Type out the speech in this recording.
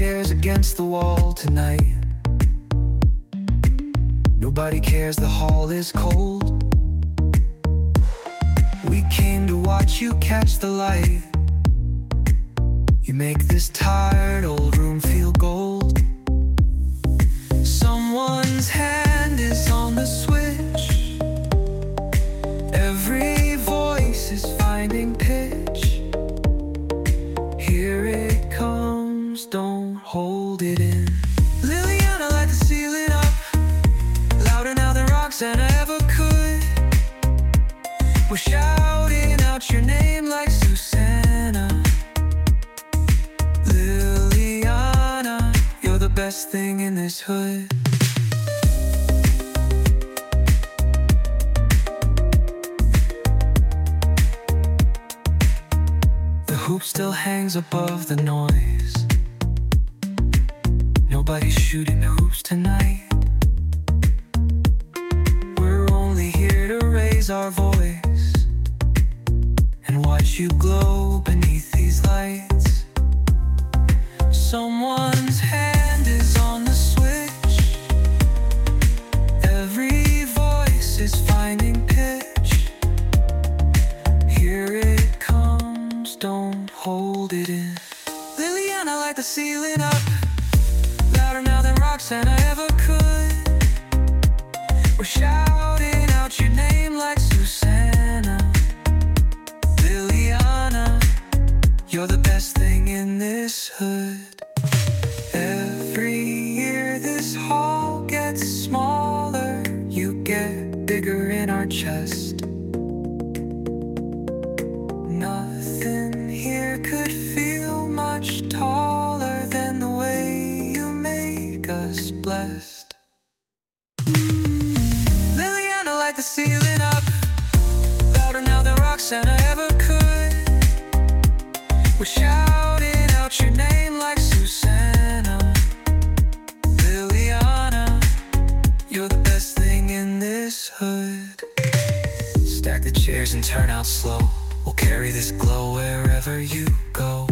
chairs against the wall tonight. Nobody cares, the hall is cold. We came to watch you catch the light. You make this tired old room feel gold. Someone's hand is on the switch. Every voice is finding pitch. Here it comes, don't hold it in. Liliana, light the ceiling up, louder now than Roxana ever could. We're shouting out your name like Susanna. Liliana, you're the best thing in this hood. The hoop still hangs above the noise. Nobody's shooting hoops tonight. We're only here to raise our voice and watch you glow beneath these lights. Someone's hand is on the switch. Every voice is finding pitch. Here it comes, don't hold it in. Liliana, light the ceiling up, louder now than Roxana ever could. We're shouting out your name like Susanna. Liliana, you're the best thing in this hood. Every year this hall gets smaller. You get bigger in our chest. Nothing here could feel much taller than the way you make us blessed. Liliana, light the ceiling up, louder now than Roxana ever could. We're shouting out your name like Susanna. Liliana, you're the best thing in this hood. Stack the chairs and turn out slow. We'll carry this glow wherever you go.